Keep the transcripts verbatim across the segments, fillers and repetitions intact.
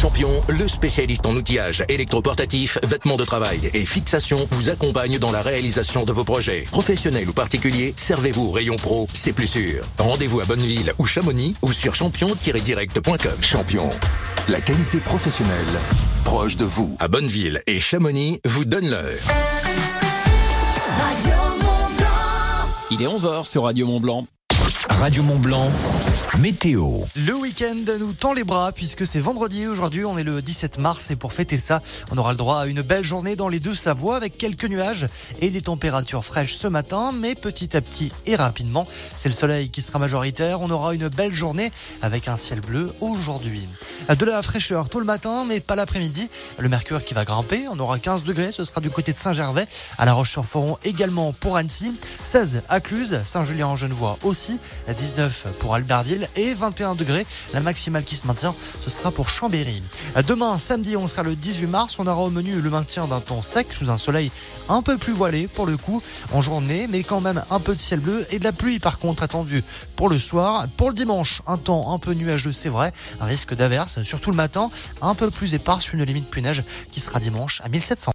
Champion, le spécialiste en outillage électroportatif, vêtements de travail et fixation, vous accompagne dans la réalisation de vos projets. Professionnels ou particuliers, servez-vous au rayon pro, c'est plus sûr. Rendez-vous à Bonneville ou Chamonix ou sur champion tiret direct point com. Champion, la qualité professionnelle proche de vous. À Bonneville et Chamonix, vous donne l'heure. Il est onze heures sur Radio Mont-Blanc. Radio Mont-Blanc, météo. Le week-end nous tend les bras puisque c'est vendredi. Aujourd'hui, on est le dix-sept mars et pour fêter ça, on aura le droit à une belle journée dans les Deux-Savoies avec quelques nuages et des températures fraîches ce matin, mais petit à petit et rapidement, c'est le soleil qui sera majoritaire. On aura une belle journée avec un ciel bleu aujourd'hui. De la fraîcheur tôt le matin, mais pas l'après-midi. Le mercure qui va grimper. On aura quinze degrés, ce sera du côté de Saint-Gervais, à La Roche-sur-Foron également pour Annecy, seize à Cluse, Saint-Julien-en-Genevois aussi, dix-neuf pour Albertville et vingt et un degrés. La maximale qui se maintient, ce sera pour Chambéry. Demain, samedi, on sera le dix-huit mars. On aura au menu le maintien d'un temps sec sous un soleil un peu plus voilé pour le coup en journée, mais quand même un peu de ciel bleu et de la pluie par contre attendue pour le soir. Pour le dimanche, un temps un peu nuageux, c'est vrai, un risque d'averse, surtout le matin, un peu plus éparse, une limite pluie neige qui sera dimanche à mille sept cents.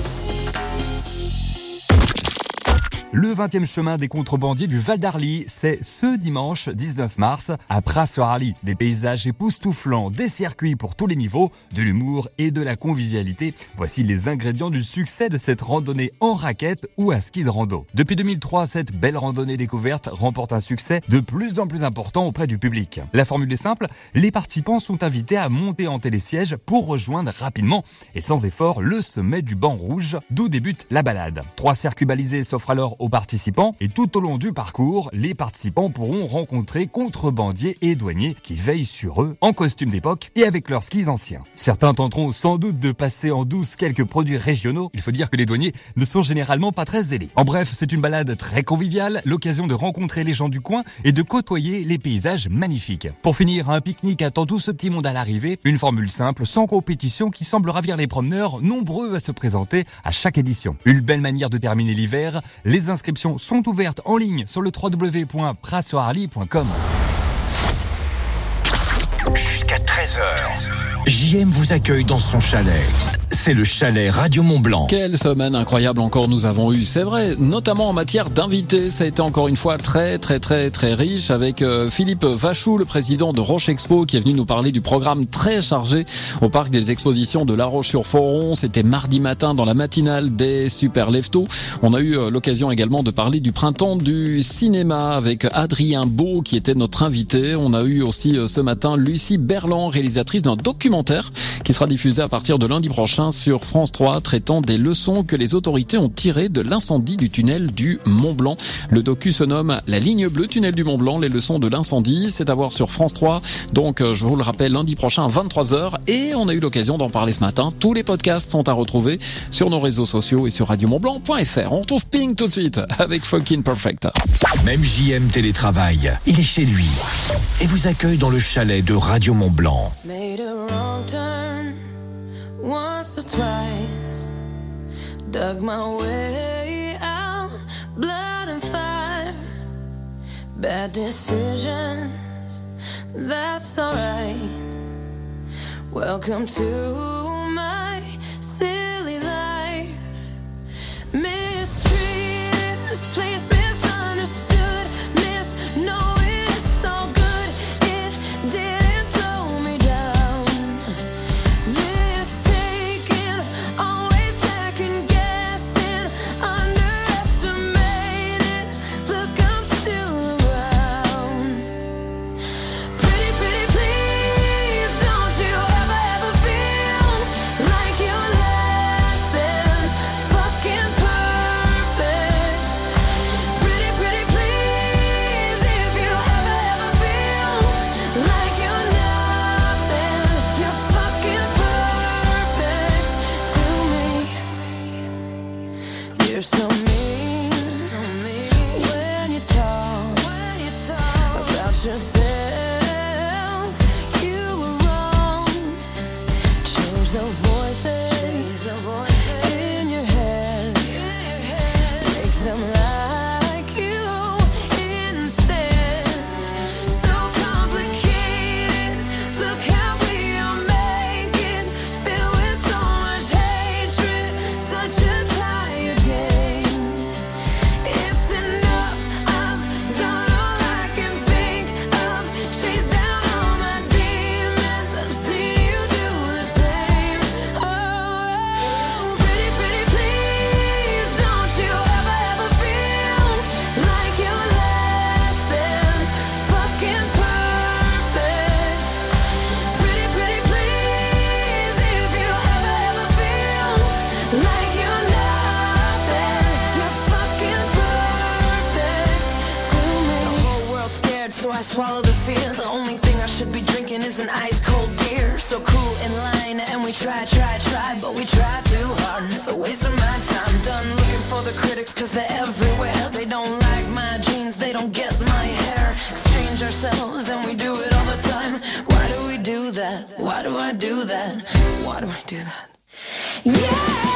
Le vingtième chemin des contrebandiers du Val d'Arly, c'est ce dimanche dix-neuf mars à Pras-sur-Arly. Des paysages époustouflants, des circuits pour tous les niveaux, de l'humour et de la convivialité. Voici les ingrédients du succès de cette randonnée en raquette ou à ski de rando. Depuis deux mille trois, cette belle randonnée découverte remporte un succès de plus en plus important auprès du public. La formule est simple, les participants sont invités à monter en télésiège pour rejoindre rapidement et sans effort le sommet du banc rouge, d'où débute la balade. Trois circuits balisés s'offrent alors aux participants et tout au long du parcours, les participants pourront rencontrer contrebandiers et douaniers qui veillent sur eux en costume d'époque et avec leurs skis anciens. Certains tenteront sans doute de passer en douce quelques produits régionaux. Il faut dire que les douaniers ne sont généralement pas très zélés. En bref, c'est une balade très conviviale, l'occasion de rencontrer les gens du coin et de côtoyer les paysages magnifiques. Pour finir, un pique-nique attend tout ce petit monde à l'arrivée, une formule simple, sans compétition qui semble ravir les promeneurs, nombreux à se présenter à chaque édition. Une belle manière de terminer l'hiver, les inscriptions sont ouvertes en ligne sur le w w w point pras sur arly point com. Jusqu'à treize heures, J M vous accueille dans son chalet. C'est le chalet Radio Mont-Blanc. Quelle semaine incroyable encore nous avons eu, c'est vrai, notamment en matière d'invités. Ça a été encore une fois très très très très riche avec euh, Philippe Vachou, le président de Roche Expo, qui est venu nous parler du programme très chargé au parc des expositions de La Roche-sur-Foron. C'était mardi matin dans la matinale des Super Leftos. On a eu euh, l'occasion également de parler du printemps du cinéma avec Adrien Beau qui était notre invité. On a eu aussi euh, ce matin Lucie Berland, réalisatrice d'un documentaire qui sera diffusé à partir de lundi prochain sur France trois, traitant des leçons que les autorités ont tirées de l'incendie du tunnel du Mont-Blanc. Le docu se nomme La ligne bleue tunnel du Mont-Blanc, les leçons de l'incendie. C'est à voir sur France trois. Donc, je vous le rappelle, lundi prochain à vingt-trois heures. Et on a eu l'occasion d'en parler ce matin. Tous les podcasts sont à retrouver sur nos réseaux sociaux et sur radio mont blanc point f r. On retrouve Pink tout de suite avec Fucking Perfect. Même J M télétravaille, il est chez lui et vous accueille dans le chalet de Radio Mont-Blanc. Once or twice, dug my way out, blood and fire, bad decisions, that's alright. Welcome to my silly life. Mistreated, this place misunderstood, misknowing it's all good, it didn't slow me down. Always second guessing, underestimated. Look, I'm still around. Pretty, pretty, please, don't you ever, ever feel in line and we try, try, try, but we try too hard and it's a waste of my time. Done looking for the critics cause they're everywhere. They don't like my jeans, they don't get my hair. Exchange ourselves and we do it all the time. Why do we do that? Why do I do that? Why do I do that? Yeah!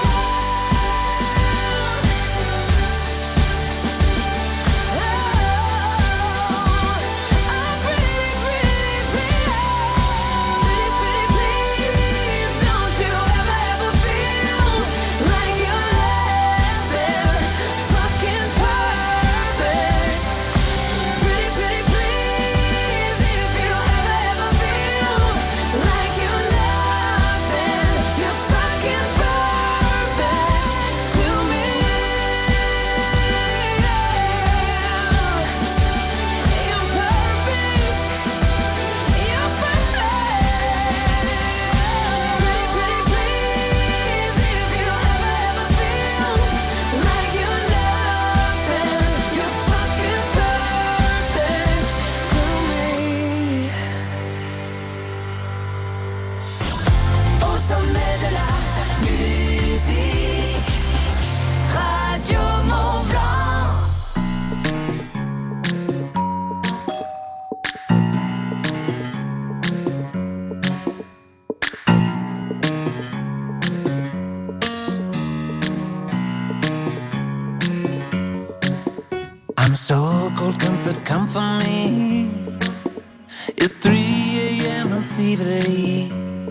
So cold comfort, come for me. It's three a.m. I'm feverly.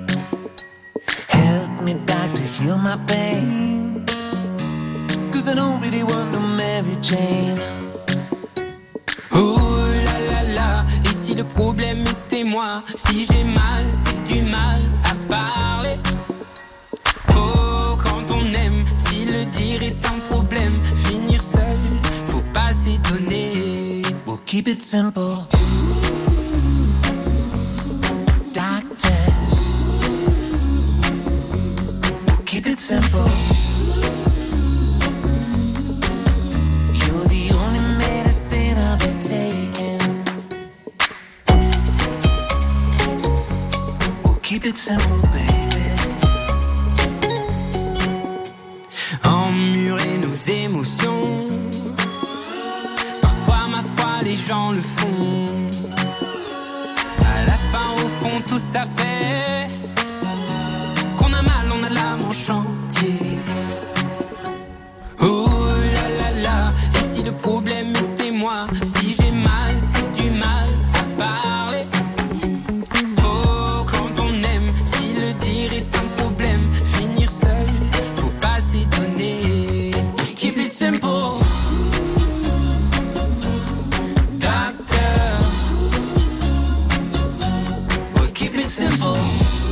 Help me, doctor, heal my pain. Cause I don't really want no Mary Jane. Oh là là là, et si le problème était moi? Si j'ai mal, c'est du mal à parler. Oh, quand on aime, si le dire est un problème, finir seul, faut pas s'étonner. We'll keep it simple. Doctor, we'll keep it simple. You're the only medicine I've been taking. We'll keep it simple, baby. Emmurer nos émotions, parfois ma foi les gens le font. À la fin au fond tout ça fait qu'on a mal, on a l'âme en chantier. Oh là là là, et si le problème était moi? Si j'ai mal, c'est du mal à parler. Oh, quand on aime, si le dire est un problème, finir seul, faut pas s'étonner. Keep it simple. Simple.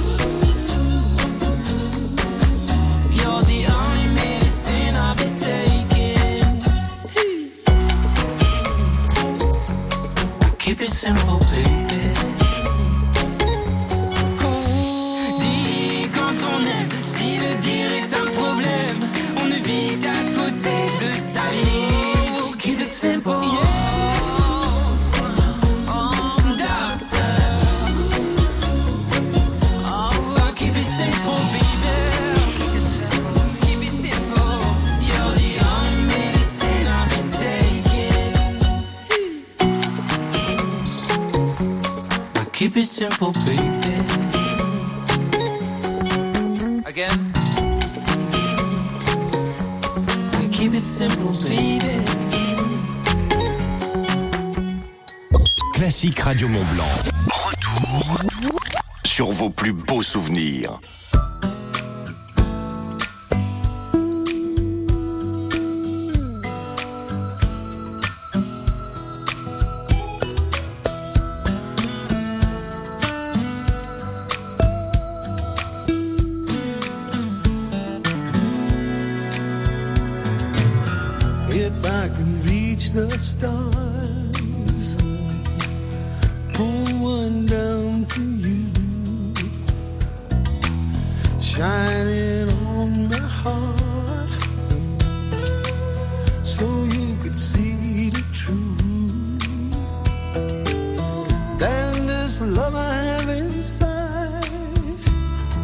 You're the only medicine I've been taking. Keep it simple, baby. Dis quand on aime, si le dire est un problème, on ne vit qu'à côté de sa vie. Keep it simple. Yeah. Keep it simple, baby. Again. Keep it simple, baby. Classique Radio Mont Blanc. Retour sur vos plus beaux souvenirs. The stars, pull one down for you, shining on my heart, so you could see the truth. And this love I have inside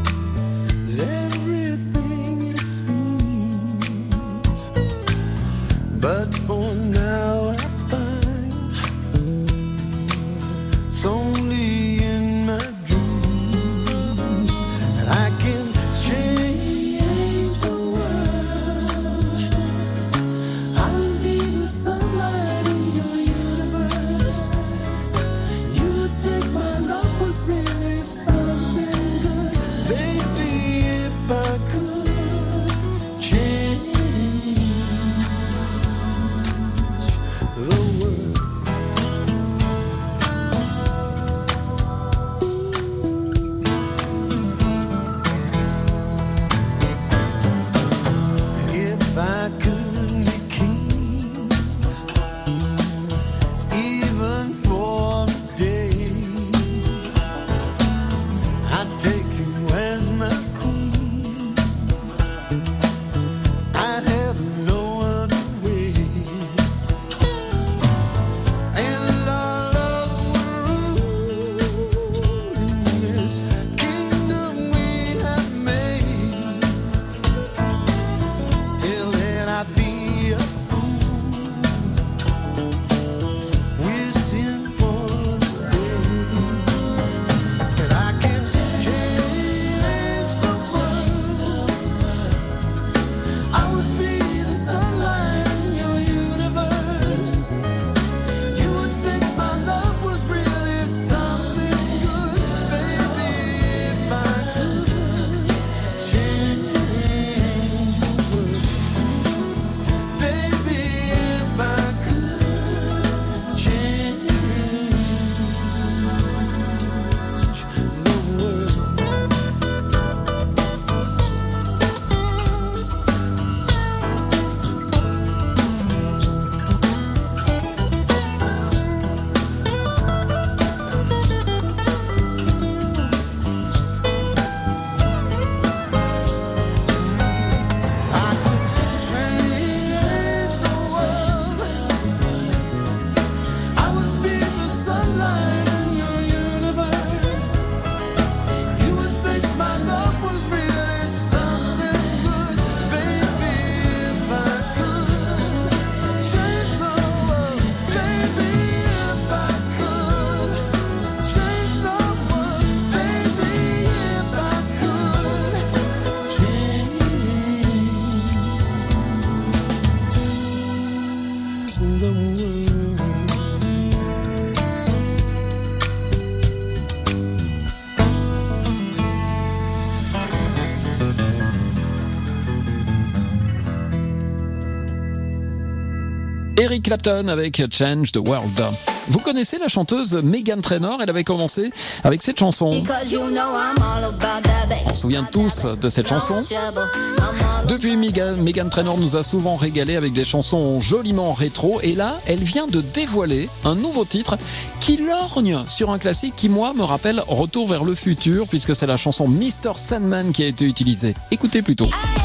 Eric Clapton avec Change the World. Vous connaissez la chanteuse Meghan Trainor? Elle avait commencé avec cette chanson. On se souvient tous de cette chanson. Depuis, Meghan, Meghan Trainor nous a souvent régalé avec des chansons joliment rétro. Et là, elle vient de dévoiler un nouveau titre qui lorgne sur un classique qui, moi, me rappelle Retour vers le futur, puisque c'est la chanson mister Sandman qui a été utilisée. Écoutez plutôt.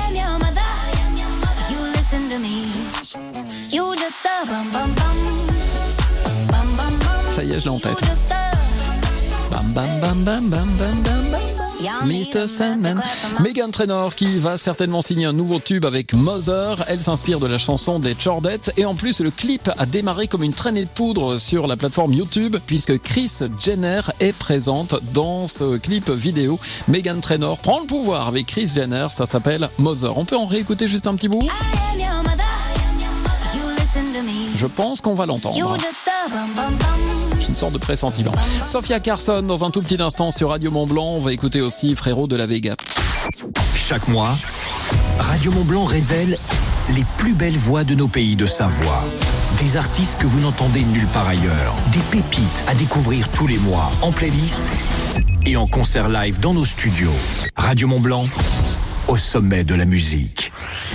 Ça y est, je l'ai en tête. Bam bam bam bam bam bam bam bam. mister Sandman. Meghan Trainor qui va certainement signer un nouveau tube avec Mother. Elle s'inspire de la chanson des Chordettes et en plus le clip a démarré comme une traînée de poudre sur la plateforme YouTube puisque Kris Jenner est présente dans ce clip vidéo. Meghan Trainor prend le pouvoir avec Kris Jenner, ça s'appelle Mother. On peut en réécouter juste un petit bout? Je pense qu'on va l'entendre. J'ai une sorte de pressentiment. Sophia Carson dans un tout petit instant sur Radio Mont-Blanc. On va écouter aussi Frérot de la Vega. Chaque mois, Radio Mont-Blanc révèle les plus belles voix de nos pays de Savoie. Des artistes que vous n'entendez nulle part ailleurs. Des pépites à découvrir tous les mois en playlist et en concert live dans nos studios. Radio Mont-Blanc, au sommet de la musique.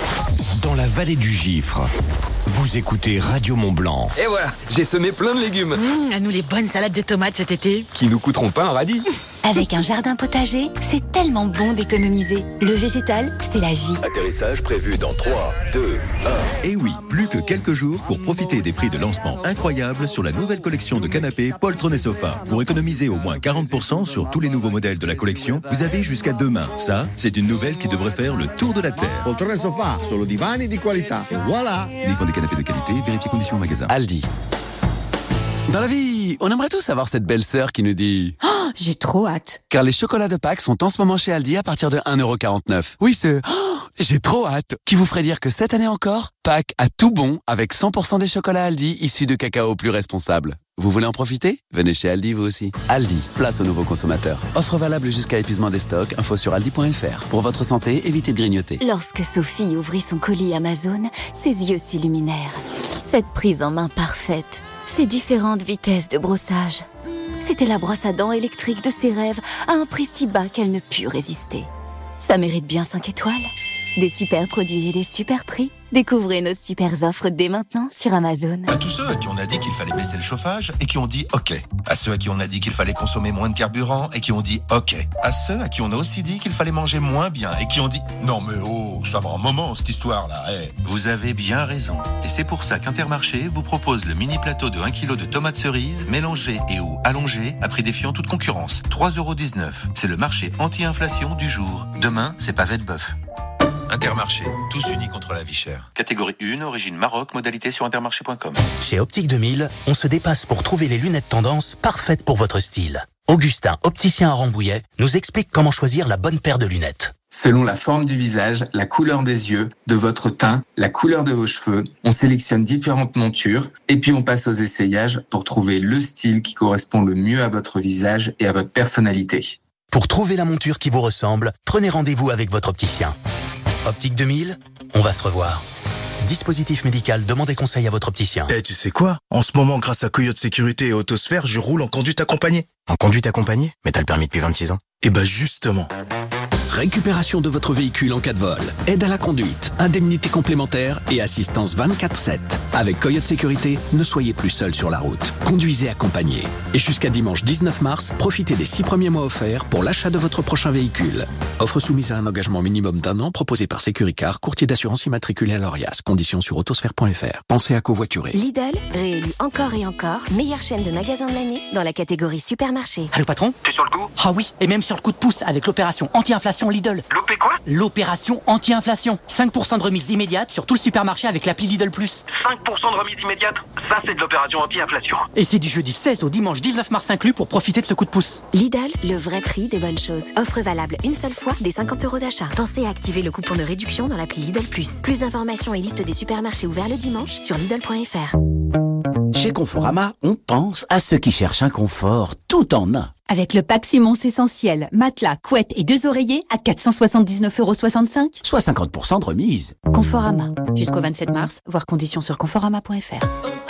Dans la vallée du Gifre, vous écoutez Radio Mont-Blanc. Et voilà, j'ai semé plein de légumes. Mmh, à nous les bonnes salades de tomates cet été. Qui nous coûteront pas un radis. Avec un jardin potager, c'est tellement bon d'économiser. Le végétal, c'est la vie. Atterrissage prévu dans trois, deux, un. Et oui, plus que quelques jours pour profiter des prix de lancement incroyables sur la nouvelle collection de canapés Poltron et Sofa. Pour économiser au moins quarante pour cent sur tous les nouveaux modèles de la collection, vous avez jusqu'à demain. Ça, c'est une nouvelle qui devrait faire le tour de la Terre. Poltron et Sofa, solo divani di qualità. Et voilà. Uniquement des canapés de qualité, vérifiez conditions au magasin. Aldi. Dans la vie, on aimerait tous avoir cette belle sœur qui nous dit oh, j'ai trop hâte. Car les chocolats de Pâques sont en ce moment chez Aldi à partir de un euro quarante-neuf. Oui, ce oh, j'ai trop hâte qui vous ferait dire que cette année encore, Pâques a tout bon avec cent pour cent des chocolats Aldi issus de cacao plus responsable. Vous voulez en profiter? Venez chez Aldi vous aussi. Aldi, place aux nouveaux consommateurs. Offre valable jusqu'à épuisement des stocks. Info sur aldi point f r. Pour votre santé, évitez de grignoter. Lorsque Sophie ouvrit son colis Amazon, ses yeux s'illuminèrent. Cette prise en main parfaite, ces différentes vitesses de brossage. C'était la brosse à dents électrique de ses rêves à un prix si bas qu'elle ne put résister. Ça mérite bien cinq étoiles. Des super produits et des super prix. Découvrez nos super offres dès maintenant sur Amazon. À tous ceux à qui on a dit qu'il fallait baisser le chauffage et qui ont dit OK. À ceux à qui on a dit qu'il fallait consommer moins de carburant et qui ont dit OK. À ceux à qui on a aussi dit qu'il fallait manger moins bien et qui ont dit non mais oh, ça va un moment cette histoire-là. Hey. Vous avez bien raison. Et c'est pour ça qu'Intermarché vous propose le mini plateau de un kilo de tomates cerises mélangées et ou allongées à prix défiant toute concurrence. trois euros dix-neuf. C'est le marché anti-inflation du jour. Demain, c'est pavé de bœuf. Intermarché, tous unis contre la vie chère. Catégorie un, origine Maroc, modalité sur intermarché point com. Chez Optique deux mille, on se dépasse pour trouver les lunettes tendance parfaites pour votre style. Augustin, opticien à Rambouillet, nous explique comment choisir la bonne paire de lunettes. Selon la forme du visage, la couleur des yeux, de votre teint, la couleur de vos cheveux, on sélectionne différentes montures et puis on passe aux essayages pour trouver le style qui correspond le mieux à votre visage et à votre personnalité. Pour trouver la monture qui vous ressemble, prenez rendez-vous avec votre opticien. Optique deux mille, on va se revoir. Dispositif médical, demandez conseil à votre opticien. Eh, tu sais quoi? En ce moment, grâce à Coyote Sécurité et Autosphère, je roule en conduite accompagnée. En conduite accompagnée? Mais t'as le permis depuis vingt-six ans. Eh ben justement. Récupération de votre véhicule en cas de vol, aide à la conduite, indemnité complémentaire et assistance vingt-quatre sept. Avec Coyote Sécurité, ne soyez plus seul sur la route. Conduisez accompagné. Et jusqu'à dimanche dix-neuf mars, profitez des six premiers mois offerts pour l'achat de votre prochain véhicule. Offre soumise à un engagement minimum d'un an proposé par Sécuricar, courtier d'assurance immatriculé à l'Orias. Conditions sur autosphère point f r. Pensez à covoiturer. Lidl, réélu encore et encore, meilleure chaîne de magasins de l'année dans la catégorie supermarché. Allô patron? T'es sur le coup? Ah oui, et même sur le coup de pouce avec l'opération anti-inflation Lidl. L'O P quoi? L'opération anti-inflation. cinq pour cent de remise immédiate sur tout le supermarché avec l'appli Lidl Plus. cinq pour cent de remise immédiate? Ça, c'est de l'opération anti-inflation. Et c'est du jeudi seize au dimanche dix-neuf mars inclus pour profiter de ce coup de pouce. Lidl, le vrai prix des bonnes choses. Offre valable une seule fois des cinquante euros d'achat. Pensez à activer le coupon de réduction dans l'appli Lidl Plus. Plus d'informations et liste des supermarchés ouverts le dimanche sur Lidl point f r. Chez Conforama, on pense à ceux qui cherchent un confort tout en un. Avec le pack Simons Essentiel, matelas, couette et deux oreillers à quatre cent soixante-dix-neuf euros soixante-cinq. Soit cinquante pour cent de remise. Conforama. Jusqu'au vingt-sept mars, voir conditions sur conforama point f r.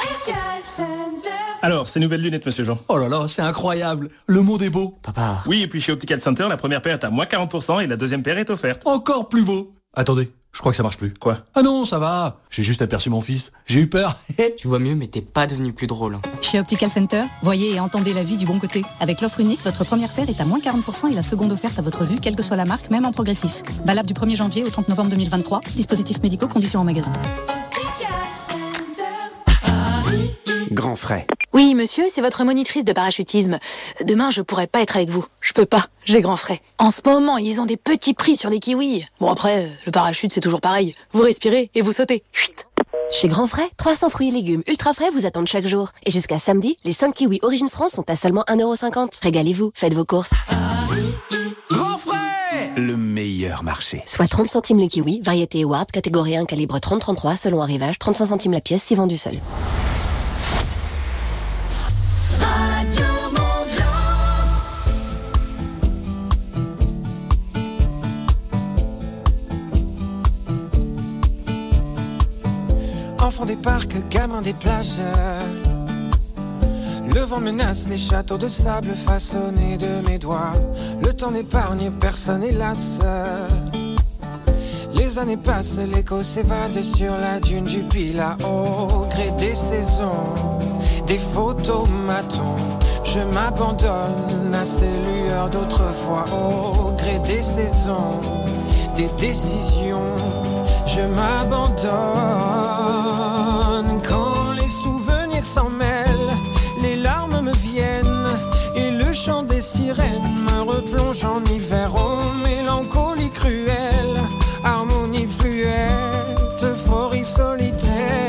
Alors, ces nouvelles lunettes, monsieur Jean. Oh là là, c'est incroyable. Le monde est beau. Papa. Oui, et puis chez Optical Center, la première paire est à moins quarante pour cent et la deuxième paire est offerte. Encore plus beau. Attendez, je crois que ça marche plus. Quoi? Ah non, ça va. J'ai juste aperçu mon fils. J'ai eu peur. Tu vois mieux, mais t'es pas devenu plus drôle. Chez Optical Center, voyez et entendez la vie du bon côté. Avec l'offre unique, votre première paire est à moins quarante pour cent et la seconde offerte à votre vue, quelle que soit la marque, même en progressif. Valable du premier janvier au trente novembre deux mille vingt-trois. Dispositifs médicaux, conditions en magasin. Grand frais. Oui, monsieur, c'est votre monitrice de parachutisme. Demain, je pourrais pas être avec vous. Je peux pas, j'ai grand frais. En ce moment, ils ont des petits prix sur les kiwis. Bon après, le parachute, c'est toujours pareil. Vous respirez et vous sautez. Chut. Chez Grand Frais, trois cents fruits et légumes ultra frais vous attendent chaque jour. Et jusqu'à samedi, les cinq kiwis Origine France sont à seulement un euro cinquante. Régalez-vous, faites vos courses. Grand Frais, le meilleur marché. Soit trente centimes les kiwis, variété Award, catégorie un, calibre trente trente-trois, selon arrivage, trente-cinq centimes la pièce si vendu seul. Radio Mont-Blanc. Enfant des parcs, gamin des plages. Le vent menace les châteaux de sable façonnés de mes doigts. Le temps n'épargne personne hélas. Les années passent, l'écho s'évade sur la dune du Pilat. Au gré des saisons, des photomatons, je m'abandonne à ces lueurs d'autrefois. Au gré des saisons, des décisions, je m'abandonne. Quand les souvenirs s'en mêlent, les larmes me viennent et le chant des sirènes me replonge en hiver. Oh, mélancolie cruelle, harmonie fluette, euphorie solitaire.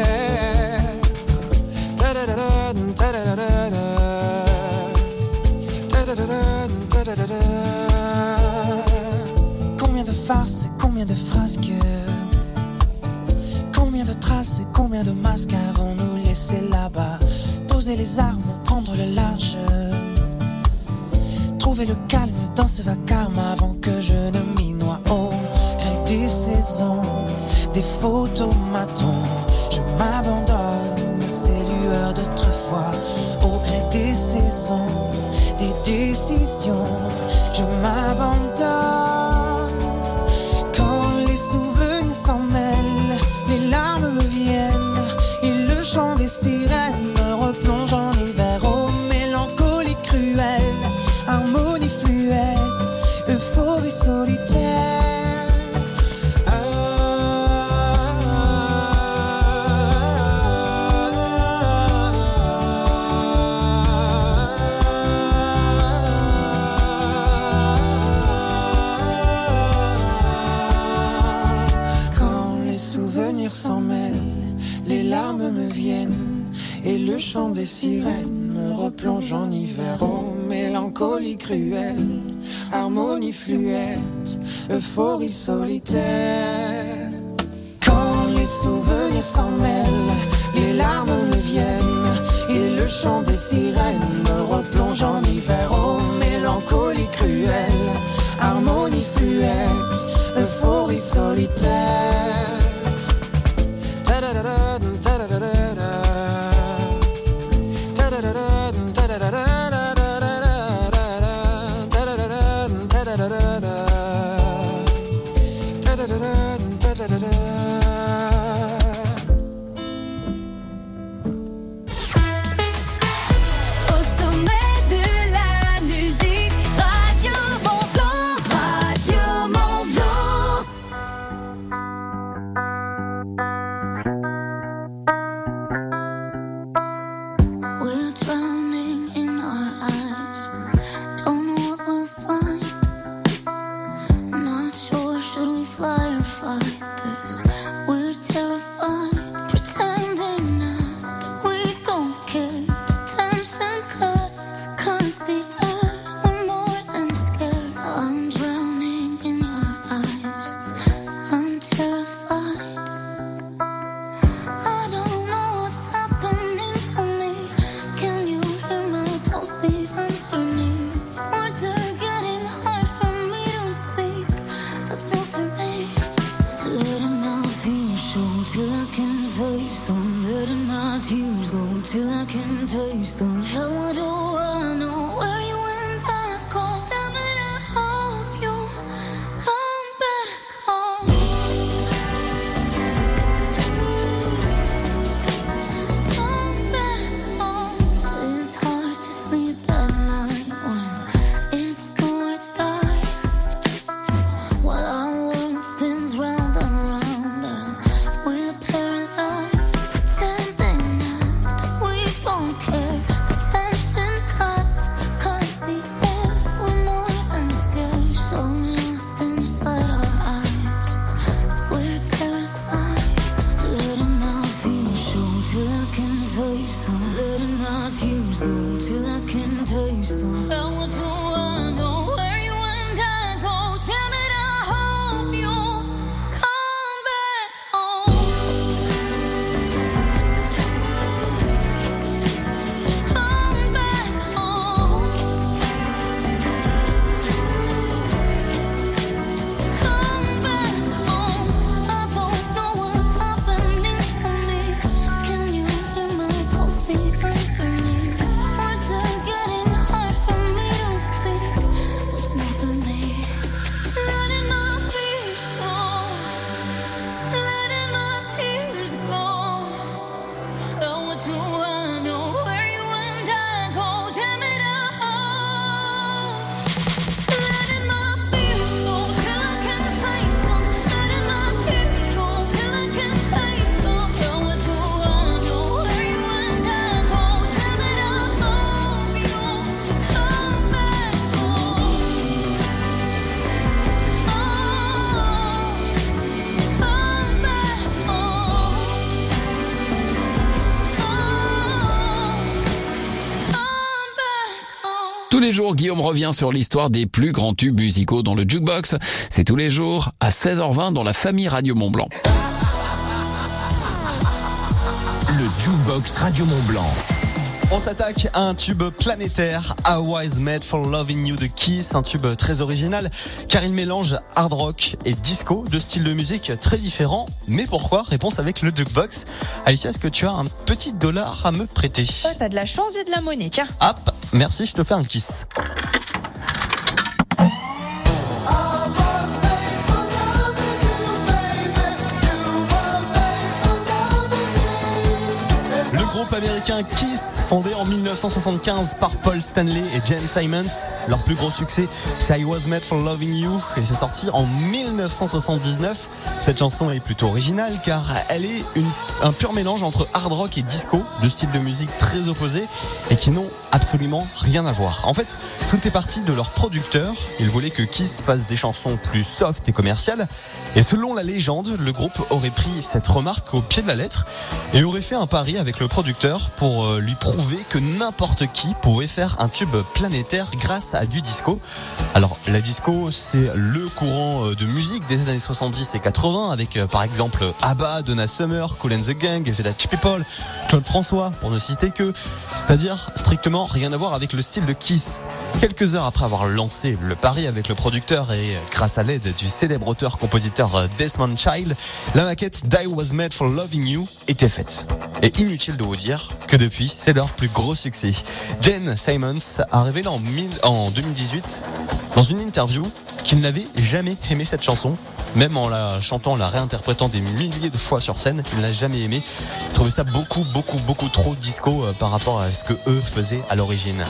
Combien de farces, combien de frasques, combien de traces, combien de masques avons-nous laissé là-bas? Poser les armes, prendre le large, trouver le calme dans ce vacarme avant que je ne m'y noie. Au gré des saisons, des photomatons, je m'abandonne à ces lueurs d'autrefois. Au gré des saisons, des décisions, je m'abandonne. Quand les souvenirs s'en mêlent, les larmes me viennent et le chant des sirènes me replonge en hiver. Oh, mélancolie cruelle, harmonie fluette, euphorie solitaire. S'en mêlent, les larmes me viennent et le chant des sirènes me replonge en hiver. Oh, mélancolie cruelle, harmonie fluette, euphorie solitaire. Quand les souvenirs s'en mêlent, les larmes me viennent et le chant des sirènes me replonge en hiver. Oh, mélancolie cruelle, harmonie fluette, euphorie solitaire. Au sommet de la musique, Radio Mont-Blanc, Radio Mont-Blanc. We're drowning in our eyes, don't know what we'll find. Not sure, should we fly or fight this? We're terrified, pretending now that we don't care. Tension cuts, cuts the air, we're more than scared. I'm drowning in your eyes, I'm terrified. I don't know what's happening to me. letting my tears go till I can taste them. How do I know where you went back home? Damn it, I hope you come back home. Come back home. It's hard to sleep at night when it's do or die. While our world spins round and round and we're paralyzed, pretending that we don't care. Attention cuts, cuts the air. We're more than scared, so lost inside our eyes. We're terrified, letting my fears show till I can face them. Letting my tears go till I can taste them. How do I know where you and I go? Damn it, I hope you come back home. Come back home. Come back home. I don't know what's happening to me. Can you hear my pulse beat underneath? Words are getting hard for me to speak. It's not for me. Letting my fears show, letting my tears go. How do I know where you and I go? Damn it, I hope. Letting my fears go till I can face them. Letting my tears go till I can taste them. How do I know where you and I go? Damn it, I hope you come back home. Come back home. Tous les jours, Guillaume revient sur l'histoire des plus grands tubes musicaux dans le Jukebox. C'est tous les jours à seize heures vingt dans la famille Radio Mont-Blanc. Le Jukebox Radio Mont-Blanc. On s'attaque à un tube planétaire, I Was Made for Loving You de Kiss, un tube très original car il mélange hard rock et disco, deux styles de musique très différents. Mais pourquoi? Réponse avec le Jukebox. Alicia, est-ce que tu as un petit dollar à me prêter? Oh, t'as de la chance et de la monnaie, tiens. Hop, merci, je te fais un kiss. Le groupe américain Kiss, fondé en mille neuf cent soixante-quinze par Paul Stanley et Gene Simmons. Leur plus gros succès, c'est I Was Made for Loving You et c'est sorti en mille neuf cent soixante-dix-neuf. Cette chanson est plutôt originale car elle est une, un pur mélange entre hard rock et disco, deux styles de musique très opposés et qui n'ont absolument rien à voir. En fait, tout est parti de leur producteur. Ils voulaient que Kiss fasse des chansons plus soft et commerciales. Et selon la légende, le groupe aurait pris cette remarque au pied de la lettre et aurait fait un pari avec le producteur pour lui prouver que n'importe qui pouvait faire un tube planétaire grâce à du disco. Alors la disco, c'est le courant de musique des années soixante-dix et quatre-vingts avec par exemple ABBA, Donna Summer, Kool and the Gang, Village People, Claude François pour ne citer que, c'est-à-dire strictement rien à voir avec le style de Kiss. Quelques heures après avoir lancé le pari avec le producteur et grâce à l'aide du célèbre auteur-compositeur Desmond Child, la maquette d'I Was Made for Loving You était faite. Et inutile de vous dire que depuis, c'est leur plus gros succès. Gene Simmons a révélé en, mille, en deux mille dix-huit, dans une interview, qu'il n'avait jamais aimé cette chanson. Même en la chantant, en la réinterprétant des milliers de fois sur scène, il n'a jamais aimé. Il trouvait ça beaucoup, beaucoup, beaucoup trop disco euh, par rapport à ce que eux faisaient à l'origine.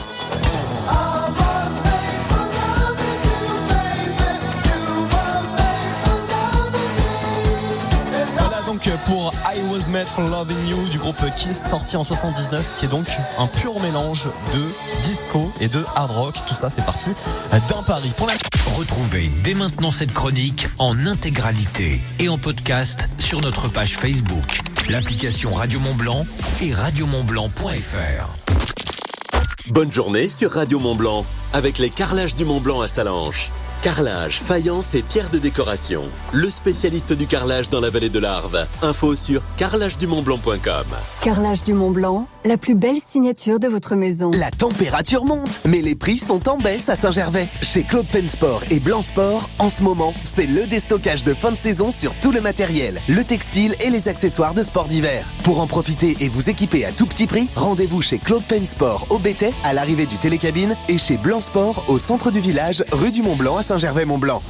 Donc pour I Was Made for Loving You du groupe Kiss, sorti en soixante-dix-neuf, qui est donc un pur mélange de disco et de hard rock. Tout ça, c'est parti d'un pari. Pour la... Retrouvez dès maintenant cette chronique en intégralité et en podcast sur notre page Facebook, l'application Radio Mont-Blanc et radio mont blanc point f r. Bonne journée sur Radio Mont-Blanc avec les carrelages du Mont-Blanc à Salanches. Carrelage, faïence et pierres de décoration. Le spécialiste du carrelage dans la vallée de l'Arve. Info sur carrelage du mont blanc point com. Carrelage du Mont-Blanc, la plus belle signature de votre maison. La température monte, mais les prix sont en baisse à Saint-Gervais. Chez Claude Pensport et Blanc Sport, en ce moment, c'est le déstockage de fin de saison sur tout le matériel, le textile et les accessoires de sport d'hiver. Pour en profiter et vous équiper à tout petit prix, rendez-vous chez Claude Pensport au Bétais, à l'arrivée du télécabine, et chez Blanc Sport au centre du village, rue du Mont-Blanc à Saint-Gervais-Mont-Blanc.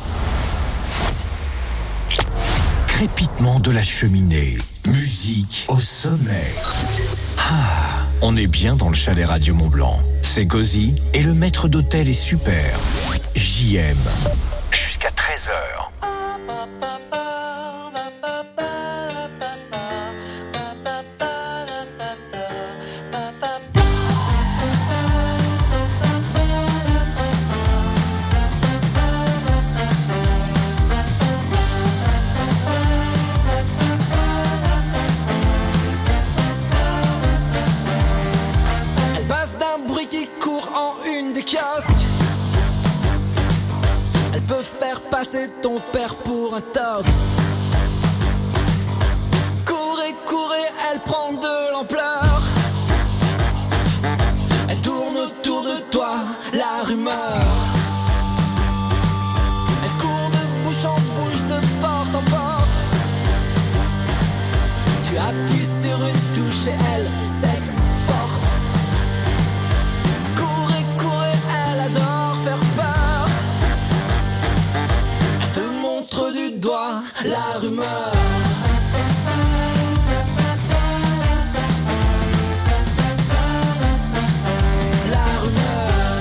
Crépitement de la cheminée, musique au sommet. Ah, on est bien dans le chalet Radio Mont-Blanc. C'est cosy et le maître d'hôtel est super. J M. Jusqu'à treize heures. Kiosque. Elle peut faire passer ton père pour un tox. Courez, courez, elle prend de l'ampleur. Elle tourne autour de toi, la rumeur. Elle court de bouche en bouche, de porte en porte. Tu appuies sur une touche et elle s'exporte. Adore faire peur. Elle te montre du doigt la rumeur. La rumeur.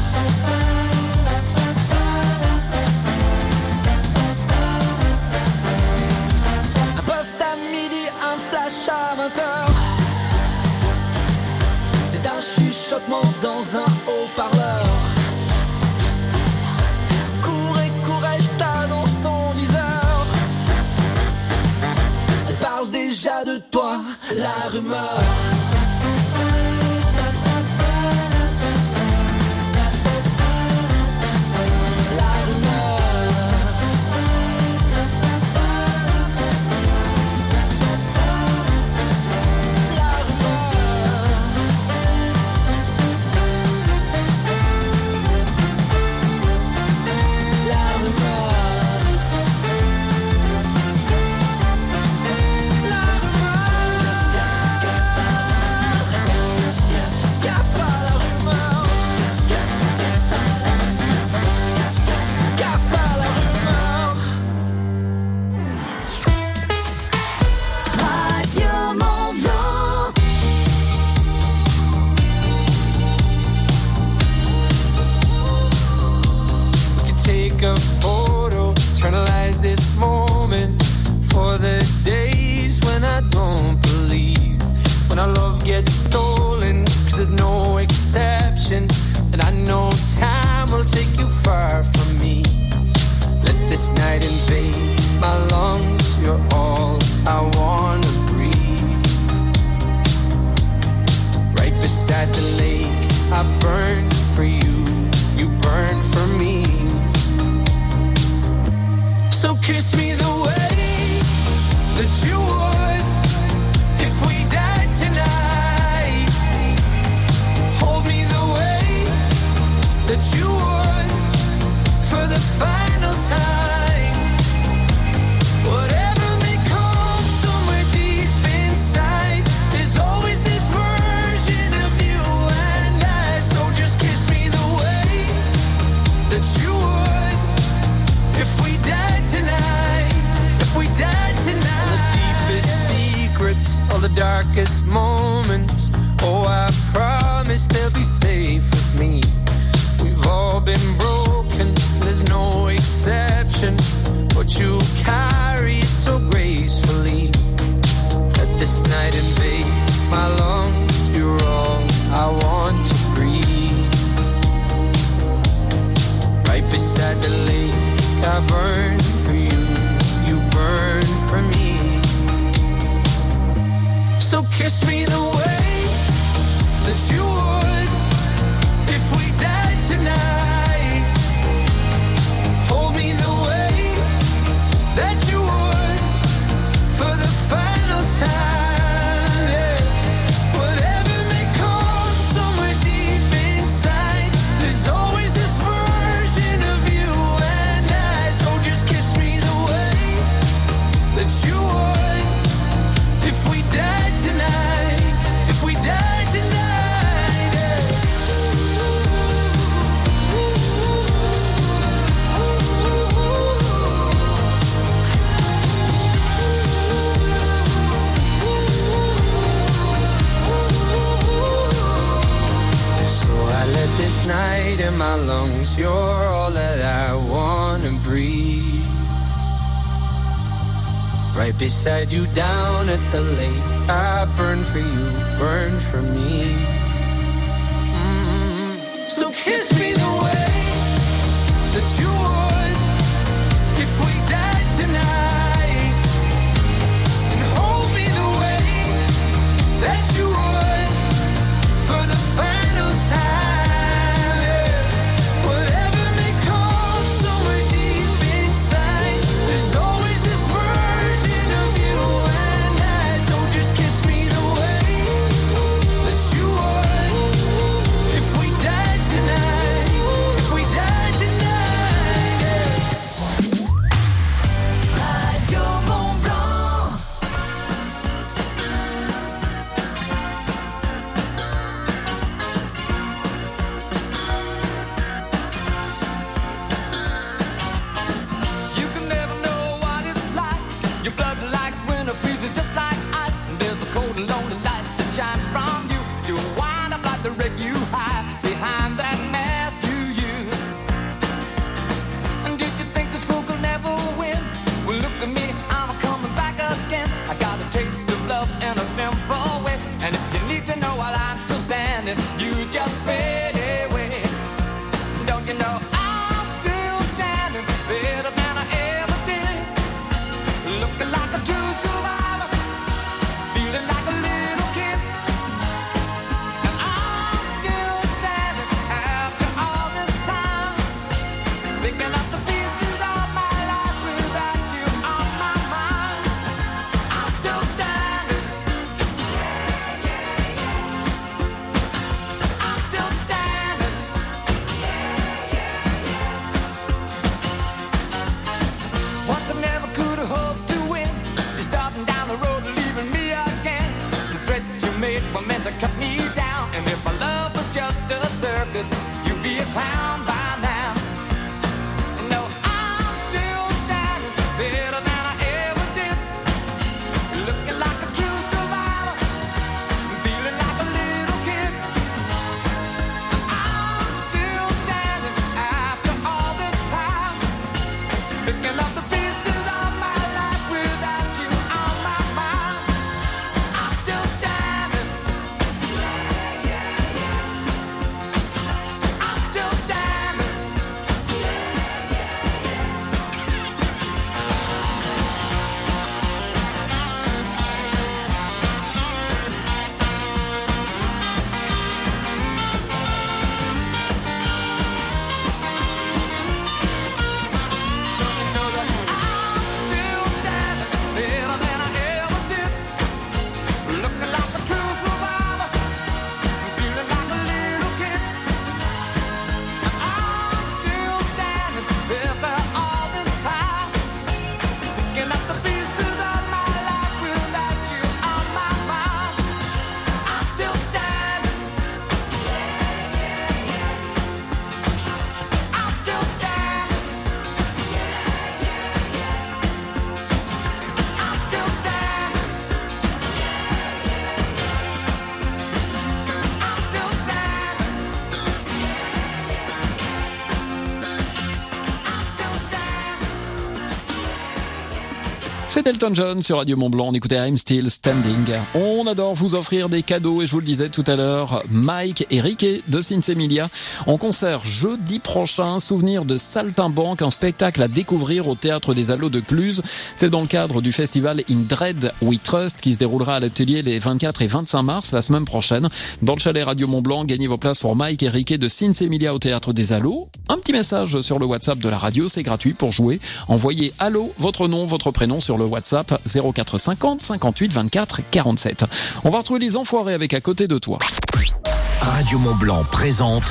Un poste à midi, un flash à vingt heures. C'est un chuchotement dans un haut-parleur. Déjà de toi, la rumeur. La rumeur. La rumeur. La rumeur. A photo, internalize this moment for the days when I don't believe, when our love gets stolen, cause there's no exception, and I know time will take you far from me. Let this night invade my lungs, you're all I wanna breathe. Right beside the lake, I burn for you, you burn for me. So kiss me the way that you would if we died tonight. Hold me the way that you would for the final time. Whatever may come somewhere deep inside, there's always this version of you and I. So just kiss me the way that you would if we died tonight, if we died tonight. All the deepest secrets, all the darkest moments, oh I promise they'll be safe with me. We've all been broken, there's no exception, but you carry it so gracefully. Let this night invade my lungs, you're all I want to breathe. Right beside the lake, I burn for you, you burn for me. So kiss me the way that you would if we died tonight. Hold me the way that you would for the final time. Yeah. Whatever right beside you down at the lake. I burn for you, burn for me. Mm-hmm. So kiss me the way that you would if we died tonight, and hold me the way that you would for the final time. C'est Elton John sur Radio Mont-Blanc, on écoutait I'm Still Standing. On adore vous offrir des cadeaux et je vous le disais tout à l'heure, Mike et Riquet de Sinsemilia en concert jeudi prochain, souvenir de Saltimbanque, un spectacle à découvrir au Théâtre des Allos de Cluse. C'est dans le cadre du festival In Dread We Trust qui se déroulera à l'atelier les vingt-quatre et vingt-cinq mars, la semaine prochaine. Dans le chalet Radio Mont-Blanc, gagnez vos places pour Mike et Riquet de Sinsemilia au Théâtre des Allos. Un petit message sur le WhatsApp de la radio, c'est gratuit pour jouer. Envoyez Allo, votre nom, votre prénom sur le WhatsApp zéro quatre cinquante cinquante-huit vingt-quatre quarante-sept. On va retrouver les enfoirés avec À côté de toi. Radio Mont-Blanc présente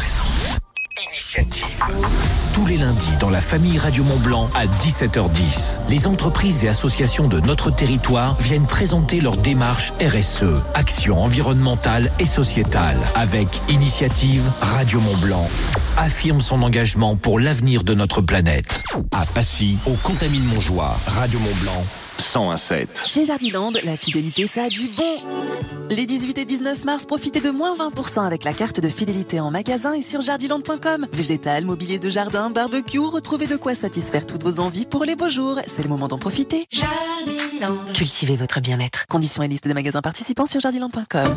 Initiative. Tous les lundis dans la famille Radio Mont-Blanc à dix-sept heures dix. Les entreprises et associations de notre territoire viennent présenter leur démarche R S E, action environnementale et sociétale. Avec Initiative, Radio Mont-Blanc affirme son engagement pour l'avenir de notre planète. À Passy, au Contamine-Montjoie, Radio Mont-Blanc cent un sept. Chez Jardiland, la fidélité, ça a du bon. Les dix-huit et dix-neuf mars, profitez de moins vingt pour cent avec la carte de fidélité en magasin et sur jardiland point com. Végétal, mobilier de jardin, barbecue, retrouvez de quoi satisfaire toutes vos envies pour les beaux jours. C'est le moment d'en profiter. Jardiland. Cultivez votre bien-être. Conditions et liste des magasins participants sur jardiland point com.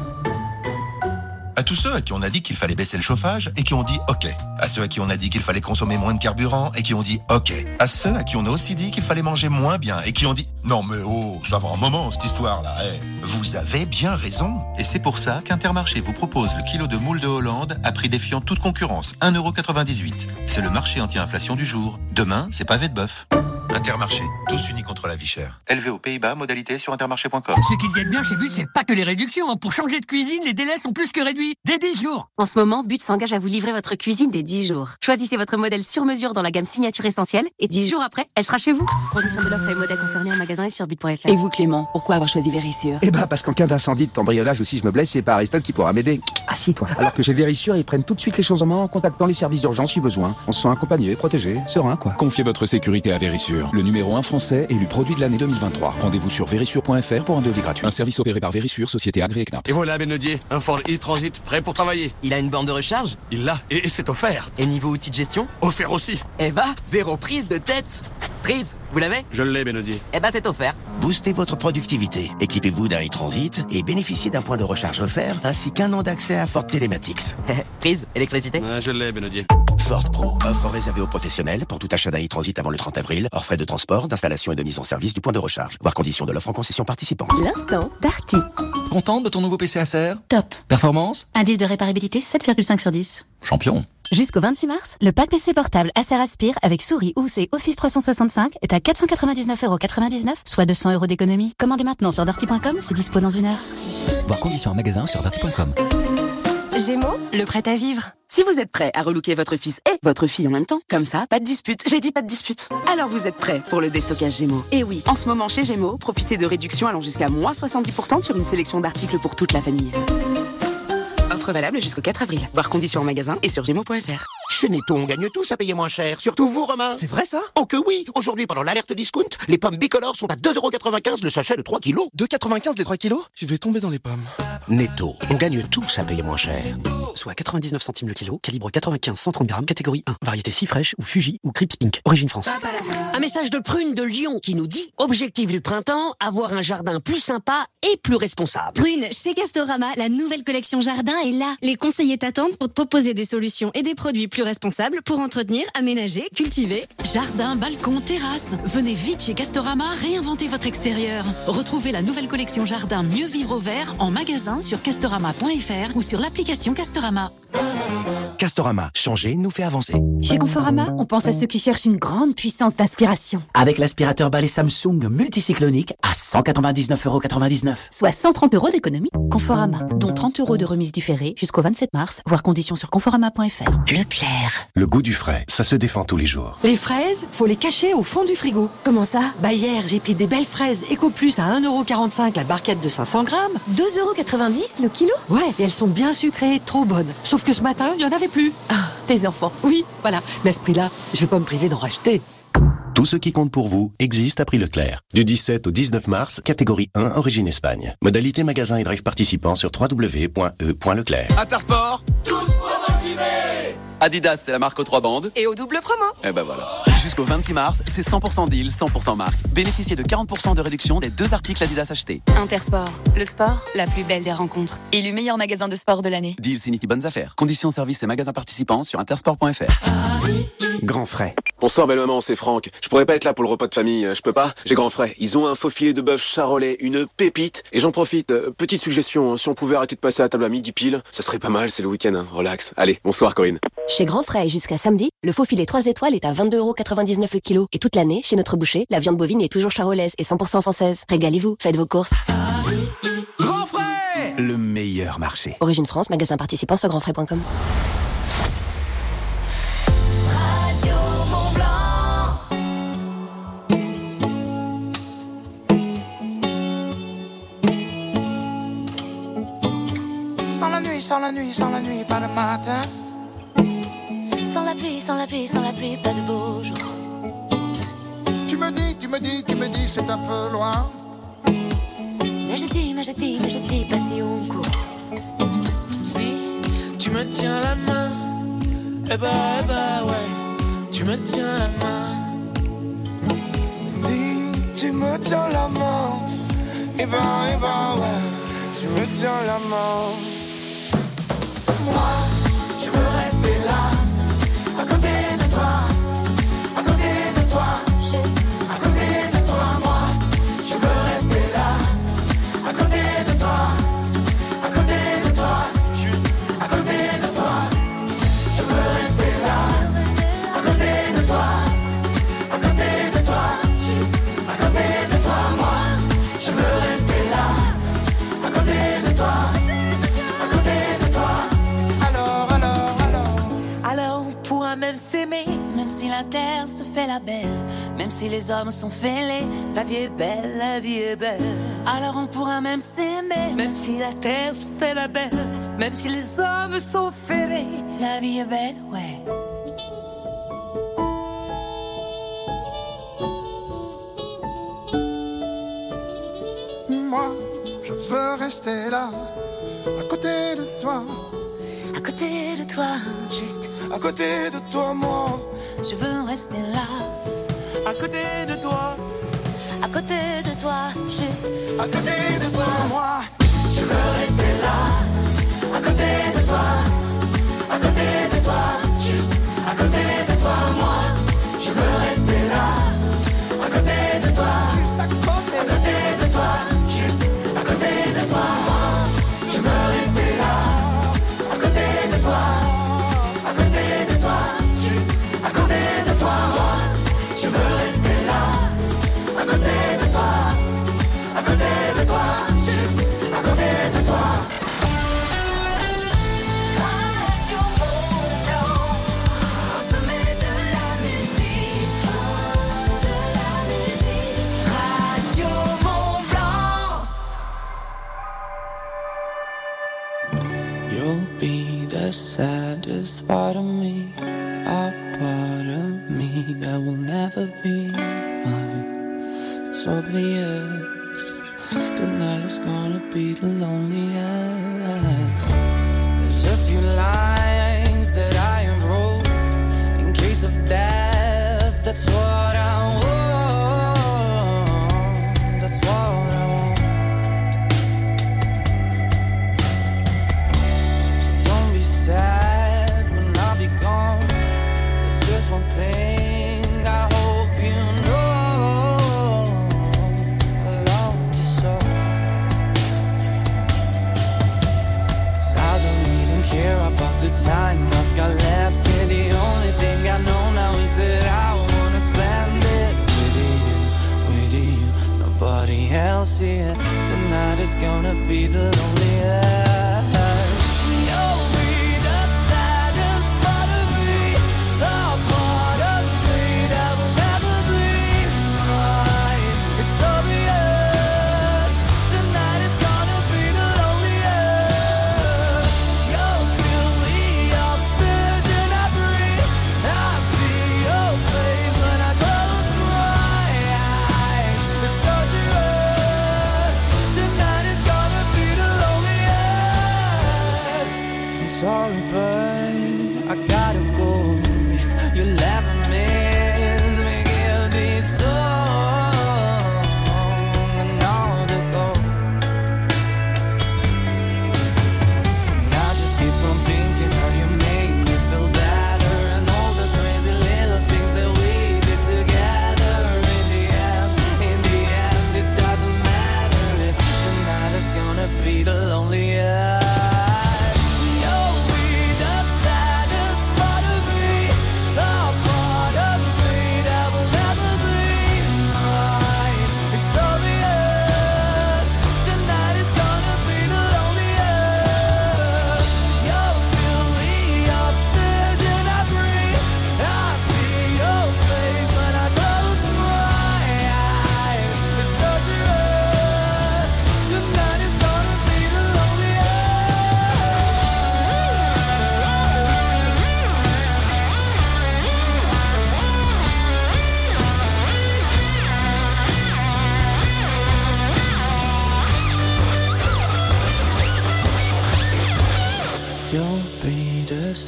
À tous ceux à qui on a dit qu'il fallait baisser le chauffage et qui ont dit OK. À ceux à qui on a dit qu'il fallait consommer moins de carburant et qui ont dit OK. À ceux à qui on a aussi dit qu'il fallait manger moins bien et qui ont dit non mais oh, ça va un moment cette histoire-là. Hey. Vous avez bien raison. Et c'est pour ça qu'Intermarché vous propose le kilo de moule de Hollande à prix défiant toute concurrence, un euro quatre-vingt-dix-huit. C'est le marché anti-inflation du jour. Demain, c'est pavé de bœuf. Intermarché, tous unis contre la vie chère. Élevé aux Pays-Bas, modalité sur intermarché point com. Ce qui dit bien chez But, c'est pas que les réductions. Pour changer de cuisine, les délais sont plus que réduits. Dès dix jours. En ce moment, But s'engage à vous livrer votre cuisine dès dix jours. Choisissez votre modèle sur mesure dans la gamme signature essentielle et dix jours après, elle sera chez vous. Conditions de l'offre et modèles concernés en magasin et sur but point f r. Et vous, Clément, pourquoi avoir choisi Vérissure? Eh bah, parce qu'en cas d'incendie de cambriolage aussi, je me blesse, c'est pas Aristote qui pourra m'aider. Assis-toi. Alors que chez Vérissure, ils prennent tout de suite les choses en main en contactant les services d'urgence si besoin. On se sent accompagné, protégé, serein, quoi. Confiez votre sécurité à Vérissure, le numéro un français élu produit de l'année deux mille vingt-trois. Rendez-vous sur vérissure point f r pour un devis gratuit. Un service opéré par Vérissure, société agréée C N A P S. Et voilà, Benodier, un Ford e-Transit prêt pour travailler. Il a une borne de recharge? Il l'a, et c'est offert. Et niveau outils de gestion? Offert aussi. Eh bah, zéro prise de tête. Prise, vous l'avez? Je l'ai, Benodier. Eh bah, c'est offert. Boostez votre productivité. Équipez-vous d'un e-Transit et bénéficiez d'un point de recharge offert ainsi qu'un an d'accès à Ford Telematics. Prise, électricité? Ah, je l'ai, Benodier. Ford Pro, offre réservée aux professionnels pour tout achat d'un e-Transit avant le trente avril, hors frais de transport, d'installation et de mise en service du point de recharge. Voir conditions de l'offre en concession participante. L'instant Darty. Contente de ton nouveau P C Acer? Top. Performance? Indice de réparabilité sept virgule cinq sur dix. Champion. Jusqu'au vingt-six mars, le pack P C portable Acer Aspire avec souris, housse et Office trois cent soixante-cinq est à quatre cent quatre-vingt-dix-neuf euros quatre-vingt-dix-neuf, soit deux cents euros d'économie. Commandez maintenant sur darty point com, c'est dispo dans une heure. Voir conditions en magasin sur darty point com. Gémeaux, le prêt à vivre. Si vous êtes prêt à relooker votre fils et votre fille en même temps, comme ça, pas de dispute. J'ai dit pas de dispute. Alors vous êtes prêt pour le déstockage Gémeaux. Et oui, en ce moment chez Gémeaux, profitez de réductions allant jusqu'à moins soixante-dix pour cent sur une sélection d'articles pour toute la famille. Offre valable jusqu'au quatre avril. Voir conditions en magasin et sur gémeaux point f r. Chez Netto, on gagne tous à payer moins cher. Surtout vous, Romain. C'est vrai ça? Oh que oui. Aujourd'hui, pendant l'alerte discount, les pommes bicolores sont à deux euros quatre-vingt-quinze le sachet de trois kilos. deux euros quatre-vingt-quinze les trois kilos? Je vais tomber dans les pommes. Netto, on gagne tous à payer moins cher. Soit quatre-vingt-dix-neuf centimes le kilo, calibre quatre-vingt-quinze cent trente grammes, catégorie un. Variété si fraîche ou Fuji ou Crips Pink. Origine France. Un message de Prune de Lyon qui nous dit: objectif du printemps, avoir un jardin plus sympa et plus responsable. Prune, chez Castorama, la nouvelle collection jardin est là. Les conseillers t'attendent pour te proposer des solutions et des produits plus responsables pour entretenir, aménager, cultiver. Jardin, balcon, terrasse. Venez vite chez Castorama réinventer votre extérieur. Retrouvez la nouvelle collection jardin Mieux vivre au vert en magasin sur castorama point f r ou sur l'application Castorama. Castorama, changer nous fait avancer. Chez Conforama, on pense à ceux qui cherchent une grande puissance d'aspiration. Avec l'aspirateur balai Samsung multicyclonique à cent quatre-vingt-dix-neuf euros quatre-vingt-dix-neuf. Soit cent trente euros d'économie. Conforama, dont trente euros de remise différée jusqu'au vingt-sept mars. Voir conditions sur conforama point f r. Leclerc. Le goût du frais, ça se défend tous les jours. Les fraises, faut les cacher au fond du frigo. Comment ça? Bah hier, j'ai pris des belles fraises Eco Plus à un euro quarante-cinq la barquette de cinq cents grammes. deux euros quatre-vingt-dix le kilo? Ouais, et elles sont bien sucrées, trop bonnes. Sauf que ce matin, il n'y en avait plus. Ah, tes enfants. Oui, voilà. Mais à ce prix-là, je vais pas me priver d'en racheter. Tout ce qui compte pour vous existe à prix Leclerc. Du dix-sept au dix-neuf mars, catégorie un, origine Espagne. Modalité magasin et drive participant sur w w w point e point leclerc. Intersport, tous promotivés. Adidas, c'est la marque aux trois bandes. Et au double promo. Et ben voilà. Jusqu'au vingt-six mars, c'est cent pour cent deal, cent pour cent marque. Bénéficiez de quarante pour cent de réduction des deux articles Adidas achetés. Intersport, le sport, la plus belle des rencontres. Élu meilleur magasin de sport de l'année. Deal signifie bonnes affaires. Conditions, services et magasins participants sur intersport point f r. Grand frais. Bonsoir belle maman, c'est Franck. Je pourrais pas être là pour le repas de famille, je peux pas. J'ai grand frais. Ils ont un faux filet de bœuf charolais, une pépite. Et j'en profite, euh, petite suggestion, si on pouvait arrêter de passer à table à midi pile, ça serait pas mal, c'est le week-end, hein. Relax. Allez, bonsoir Corinne. Chez Grand Frais, jusqu'à samedi, le faux filet trois étoiles est à vingt-deux euros quatre-vingt-dix-neuf le kilo. Et toute l'année, chez notre boucher, la viande bovine est toujours charolaise et cent pour cent française. Régalez-vous, faites vos courses. Grand Frais, le meilleur marché. Origine France, magasin participant sur grand frais point com. Sans la nuit, sans la nuit, sans la nuit, pas de matin. Sans la pluie, sans la pluie, sans la pluie, pas de beau jour. Tu me dis dis, tu me dis, tu me dis, c'est un peu loin. Mais je dis, mais je dis, mais je dis pas si on court. Si tu me tiens la main, eh bah, eh bah ouais, tu me tiens la main. Si tu me tiens la main, eh bah, eh bah ouais, tu me tiens la main. Moi, je veux rester là, à côté de toi, à côté de toi, je, à côté de toi, moi, je veux rester là, à côté de toi, à côté de toi, juste à côté de toi, je veux rester là, à côté de toi, à côté de toi, juste à côté de toi, moi, je veux rester là, à côté de toi, à côté de toi. Alors, alors, alors, Alors on pourra même s'aimer, même si la terre se fait la belle, même si les hommes sont fêlés, la vie est belle, la vie est belle. Alors on pourra même s'aimer, même si la terre se fait la belle, même si les hommes sont fêlés, la vie est belle, ouais. Moi, je veux rester là, à côté de toi, à côté de toi, juste à côté de toi, moi, je veux rester là, à côté de toi, à côté de toi, juste à côté de toi, moi, je veux rester là, à côté de toi, à côté de toi, juste à côté de toi, moi, je veux rester là, à côté de toi, juste à côté, à côté de toi, juste à côté de toi, moi, je veux rester là, à côté de toi, à côté de toi, juste à côté de toi, moi, je veux rester là, à côté de toi, à côté de toi, juste à côté de toi. Radio Mont-Blanc, au sommet de la musique, de la musique. Radio Mont-Blanc. You'll be the saddest part of me, a part of me that will never be mine. It's obvious tonight is gonna be the loneliest. There's a few lines that I have wrote in case of death. That's what I want. That's what I want. So don't be sad when I'll be gone. There's just one thing I hope you know. I love you so. 'Cause I don't even care about the time I've got left here. The only thing I know now is that I wanna spend it with you, with you. Nobody else here. Tonight is gonna be the loneliest. You'll be the saddest part of me, a part of me that will never be mine. It's obvious tonight is gonna be the loneliest. You'll feel the oxygen I breathe. I see your face when I close my eyes. It's torturous. Tonight is gonna be the loneliest.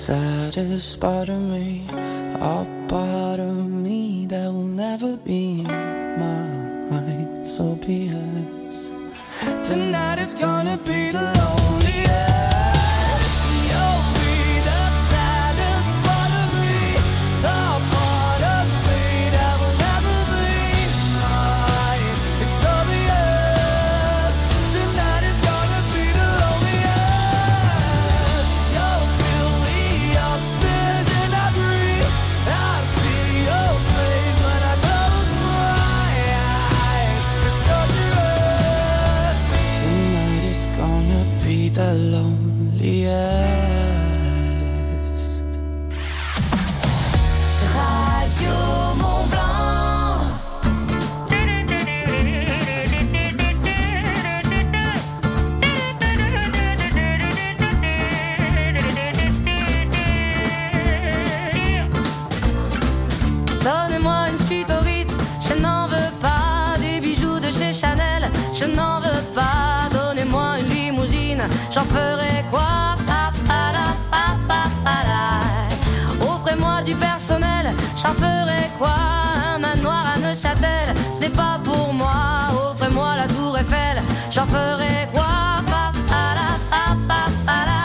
saddest part of me, a part of me that will never be mine, so be it. Tonight is gonna be the loneliest. You'll be the saddest part of me, a part of me that will never be mine, it's obvious. Tonight is gonna be the loneliest. You'll feel the oxygen I breathe. I see your face when I close my eyes. It's dangerous. Tonight is gonna be the loneliest. Radio Mont Blanc. Donnez-moi une suite au Ritz, je n'en veux pas. Des bijoux de chez Chanel, je n'en veux pas. Donnez-moi une limousine, j'en ferai quoi? Pa, pa, la, pa, pa, pa, la. Offrez-moi du personnel, j'en ferai quoi? Un manoir à Neuchâtel, ce n'est pas pour moi. Offrez-moi la tour Eiffel, j'en ferai quoi? Pa, pa, la, pa, pa, pa, la.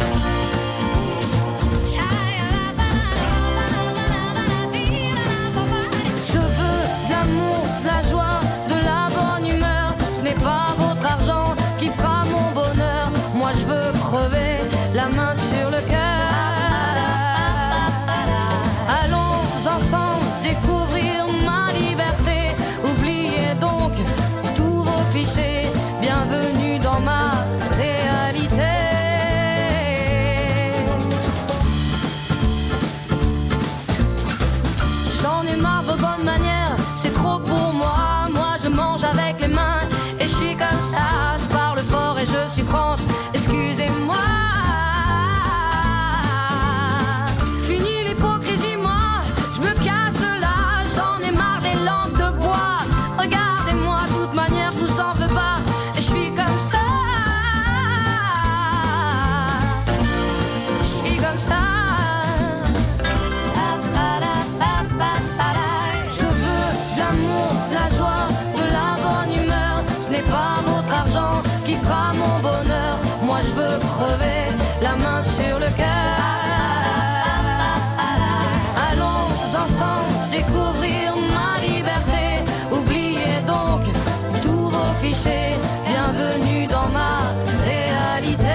Je veux de l'amour, de la joie, de la bonne humeur. Ce n'est pas votre argent qui fera mon bonheur. Moi je veux crever, la main sur le cœur. Allons ensemble découvrir ma liberté. Oubliez donc tous vos clichés. Bienvenue dans ma réalité. J'en ai marre de vos bonnes manières, c'est trop pour moi. Moi je mange avec les mains et je suis comme ça. Je parle fort et je suis France, excusez-moi. Fini l'hypocrisie, moi je me casse de là. J'en ai marre des lampes de bois. Regardez-moi, de toute manière je vous en veux pas. Et je suis comme ça. Je suis comme ça. Je veux de l'amour, de la joie, de la bonne humeur. Ce n'est pas votre argent qui fera mon bonheur. Moi je veux crever, la main sur le cœur. Allons ensemble découvrir ma liberté. Oubliez donc tous vos clichés. Bienvenue dans ma réalité.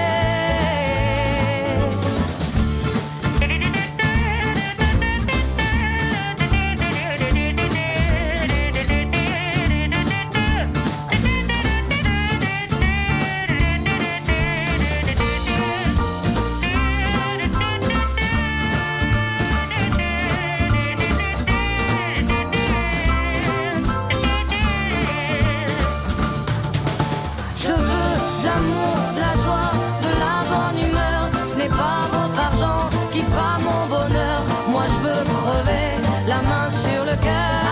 Je veux de l'amour, de la joie, de la bonne humeur. Ce n'est pas votre argent qui fera mon bonheur. Moi je veux crever, la main sur le cœur.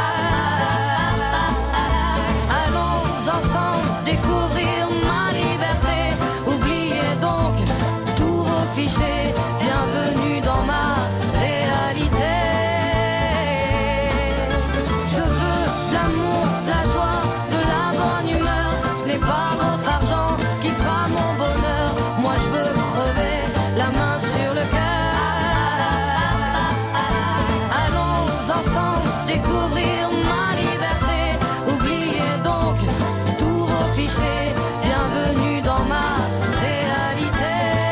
Allons ensemble découvrir ma liberté. Oubliez donc tous vos clichés. Bienvenue dans ma réalité. Je veux de l'amour, de la joie, de la bonne humeur. Ce n'est pas votre argent qui fera mon bonheur. Moi je veux crever, la main sur le cœur. Allons ensemble découvrir ma liberté. Oubliez donc tous vos clichés. Bienvenue dans ma réalité.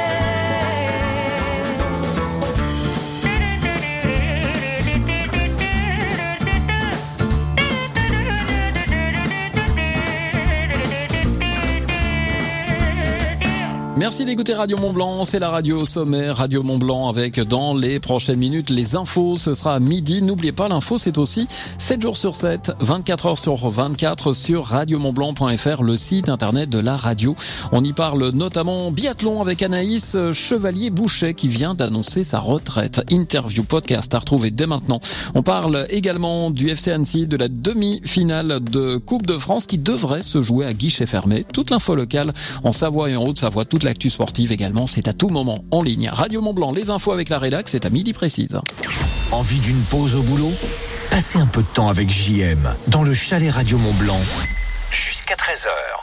Merci d'écouter Radio Mont Blanc, c'est la radio sommaire Radio Mont Blanc avec dans les prochaines minutes les infos, ce sera à midi. N'oubliez pas, l'info c'est aussi sept jours sur sept, vingt-quatre heures sur vingt-quatre sur radio mont blanc point f r, le site internet de la radio. On y parle notamment biathlon avec Anaïs Chevalier-Boucher qui vient d'annoncer sa retraite. Interview podcast à retrouver dès maintenant. On parle également du F C Annecy, de la demi-finale de Coupe de France qui devrait se jouer à guichet fermé. Toute l'info locale en Savoie et en Haute-Savoie toute la l'actu sportive également, c'est à tout moment en ligne. Radio Mont-Blanc, les infos avec la rédac, c'est à midi précise. Envie d'une pause au boulot ? Passez un peu de temps avec J M dans le chalet Radio Mont-Blanc jusqu'à treize heures.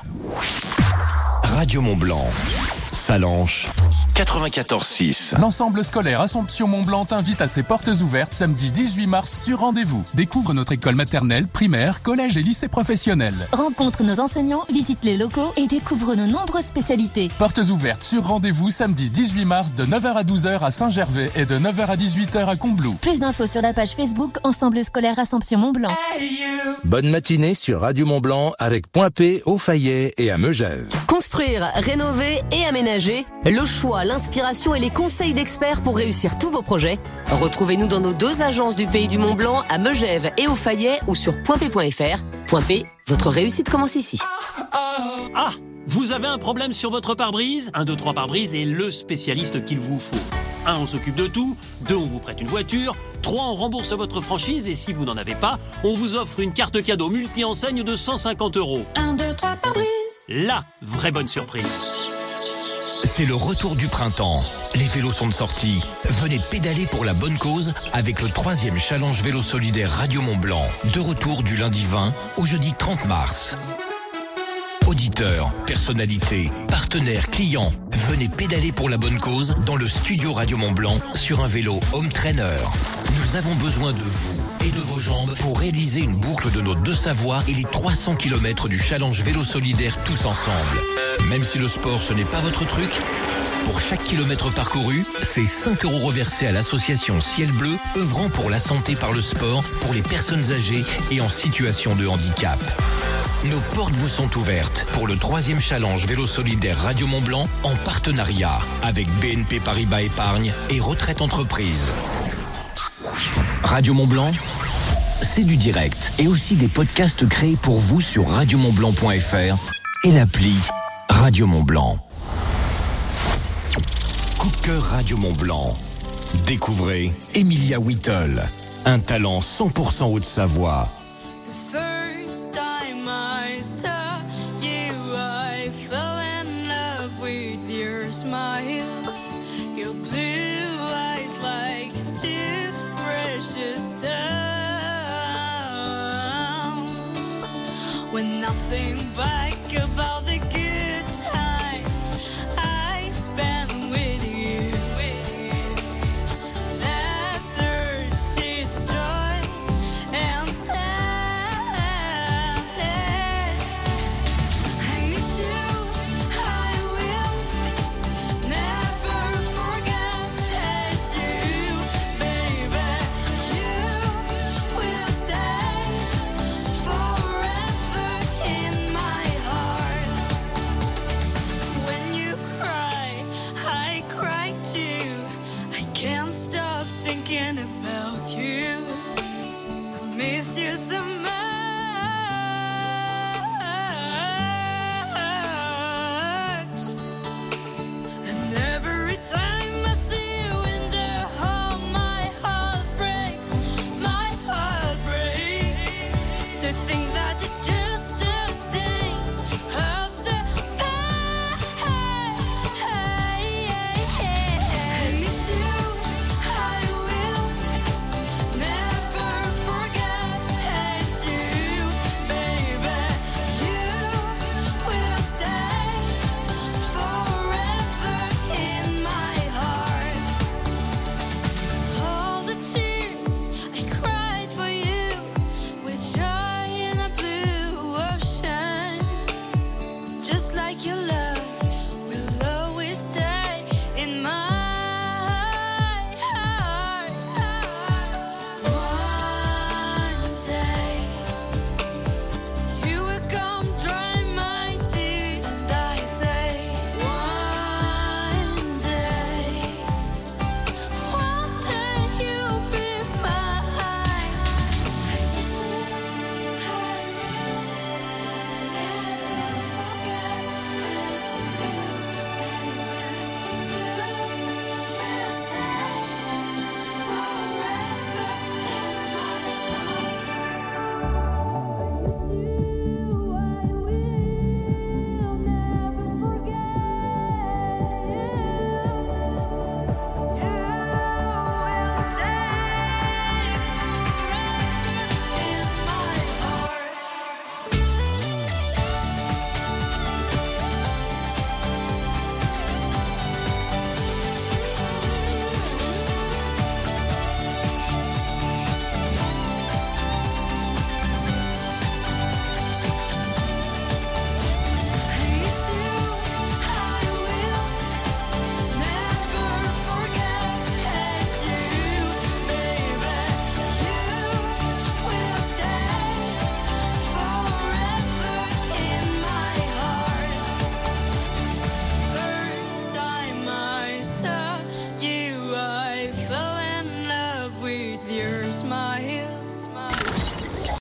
Radio Mont-Blanc, Salanches, quatre-vingt-quatorze six. L'ensemble scolaire Assomption Mont-Blanc t'invite à ses portes ouvertes samedi dix-huit mars sur rendez-vous. Découvre notre école maternelle, primaire, collège et lycée professionnel. Rencontre nos enseignants, visite les locaux et découvre nos nombreuses spécialités. Portes ouvertes sur rendez-vous samedi dix-huit mars de neuf heures à douze heures à Saint-Gervais et de neuf heures à dix-huit heures à Combloux. Plus d'infos sur la page Facebook Ensemble scolaire Assomption Mont-Blanc. Bonne matinée sur Radio Mont-Blanc avec Point P au Fayet et à Megève. Construire, rénover et aménager, le choix, l'inspiration et les conseils d'experts pour réussir tous vos projets. Retrouvez-nous dans nos deux agences du Pays du Mont-Blanc à Megève et au Fayet ou sur point p point f r. Point P, votre réussite commence ici. Ah, vous avez un problème sur votre pare-brise ? un, deux, trois pare-brise est le spécialiste qu'il vous faut. un, on s'occupe de tout. deux, on vous prête une voiture. trois, on rembourse votre franchise. Et si vous n'en avez pas, on vous offre une carte cadeau multi-enseigne de cent cinquante euros. un, deux, trois pare-brise. La vraie bonne surprise. C'est le retour du printemps. Les vélos sont de sortie. Venez pédaler pour la bonne cause avec le troisième challenge vélo solidaire Radio Mont-Blanc. De retour du lundi vingt au jeudi trente mars. Auditeurs, personnalités, partenaires, clients, venez pédaler pour la bonne cause dans le studio Radio Mont-Blanc sur un vélo Home Trainer. Nous avons besoin de vous et de vos jambes pour réaliser une boucle de nos deux Savoies et les trois cents kilomètres du challenge vélo solidaire tous ensemble. Même si le sport ce n'est pas votre truc, pour chaque kilomètre parcouru, c'est cinq euros reversés à l'association Ciel Bleu, œuvrant pour la santé par le sport pour les personnes âgées et en situation de handicap. Nos portes vous sont ouvertes pour le troisième challenge vélo solidaire Radio Mont-Blanc en partenariat avec B N P Paribas Épargne et Retraite Entreprise. Radio Mont-Blanc, c'est du direct et aussi des podcasts créés pour vous sur radio mont blanc point f r et l'appli Radio Mont-Blanc. Coup de cœur Radio Mont-Blanc. Découvrez Emilia Whittle, un talent cent pour cent Haute-Savoie. When nothing back about the good.